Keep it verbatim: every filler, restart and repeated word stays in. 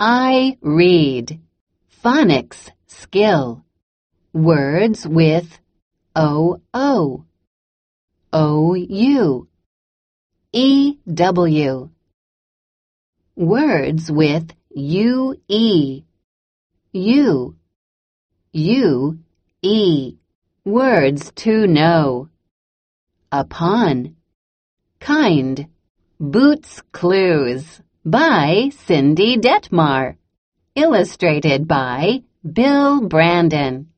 I read. Phonics skill. Words with O O, O U, E W. Words with U E, U, U, E. Words to know. Upon. Kind. Boots Clues by Cindy Detmar. Illustrated by Bill Brandon.